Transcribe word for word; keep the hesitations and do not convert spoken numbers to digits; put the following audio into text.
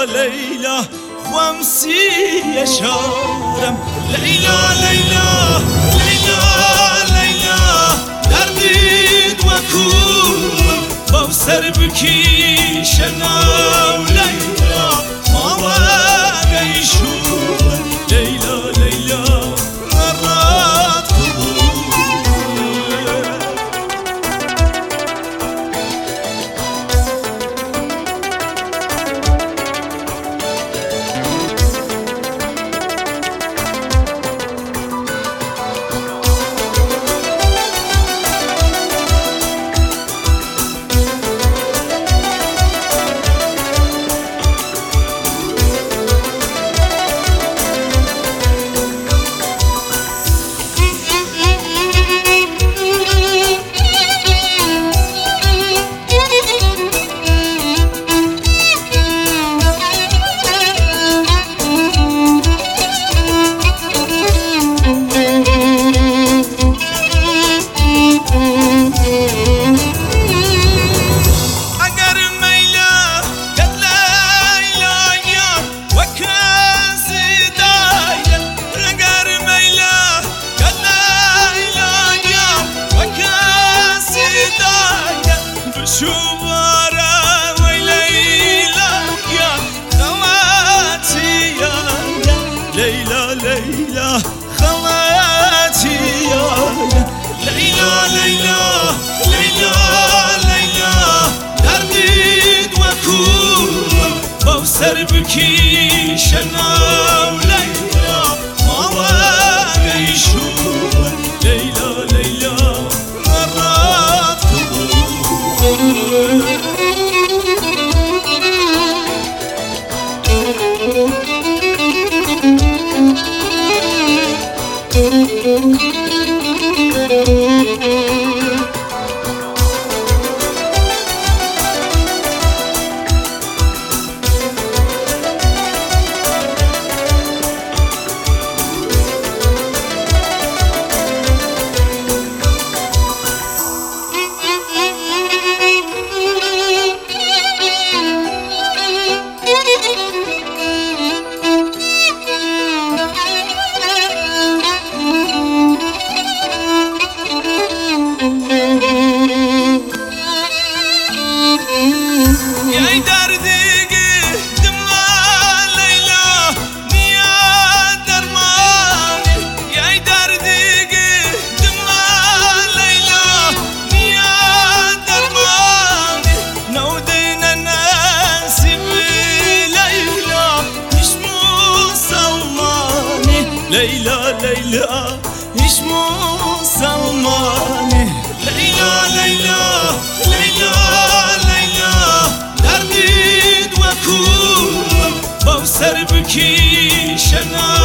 ليلى ليلى خمسي يشارم ليلى ليلى ليلى ليلى دردید وكوم بوسر بكي شناو ليلى ما وقيشوم ليلى ليلى مرات قبول ليلى ليلى خواتي يا ليلى ليلى ليلى ليلى دردید وكوم بوسر بكي شناو ليلى ما وقيشوم ليلى ليلى مرات قبول ليلى ليلى هیچ مسلمانه ليلى ليلى ليلى ليلى دردید وكوم بوسر بكي شنا